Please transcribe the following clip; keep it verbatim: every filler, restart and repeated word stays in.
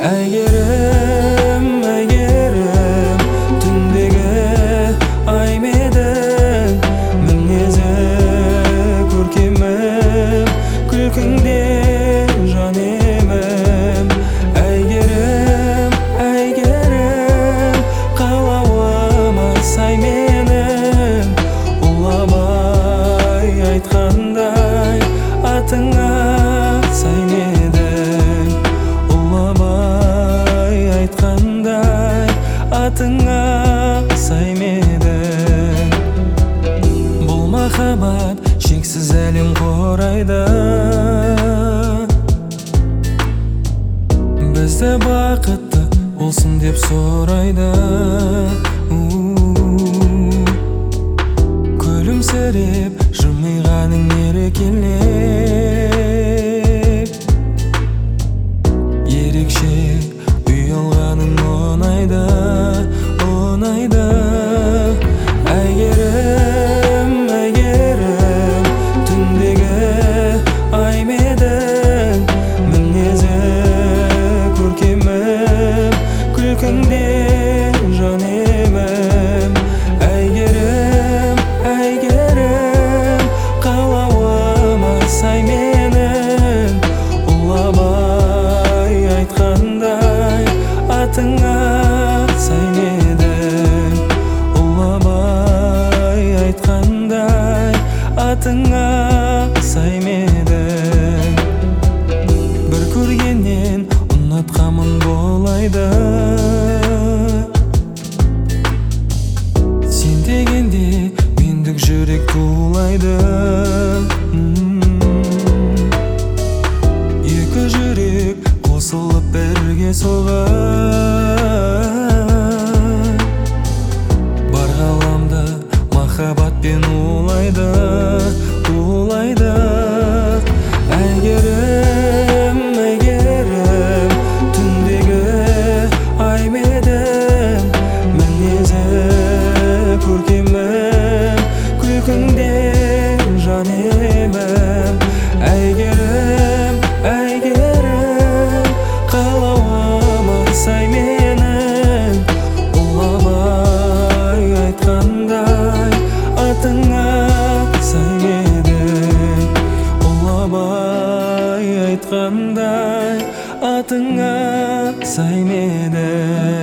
Әйгерім, әйгерім, түндегі ай менің мінезі көркемім, күлкіңде жан емім. Әйгерім, әйгерім, қалауыма сай менің, ұлабай айтқандай атыңа сай менің, ұлабай айтқандай атыңа сай менің. Бұл махаббат шексіз әлем құрайды, бізді бақытты болсын деп сұрайды. Күлімсіреп жымиғаның ерекелеп, ерекше ұялғаның ұнайды, ұнайды. Әйгерім, әйгерім, түндегі ай менің мінезі көркемім, күлкіңде жан емім. Әйгерім, әйгерім, қалауыма сай менің, ұлабай айтқандай атыңа сай менің, ұлабай айтқандай атыңа сай менің. Бір көргеннен ұнатқамын болайды, сен дегенде мендік жүрек тулайды. Екі жүрек қосылып бірге соғар, бар ғаламды махаббатпен улайды, улайды. Әйгерім, әйгерім, түндегі ай менің мінезі көркемім, күлкіңде жан емім. Әйгерім, әйгерім, қалауыма сай менің, ұлабай айтқандай атыңа сай менің, ұлабай айтқандай атыңа сай менің.